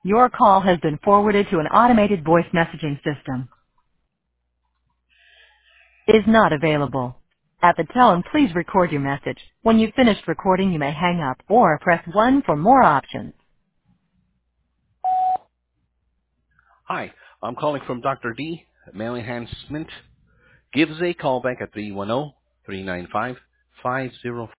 Your call has been forwarded to an automated voice messaging system. Is not available. At the tone, please record your message. When you've finished recording, you may hang up or press 1 for more options. Hi, I'm calling from Dr. D. Mail Enhancement. Give us a call back at 310-395-50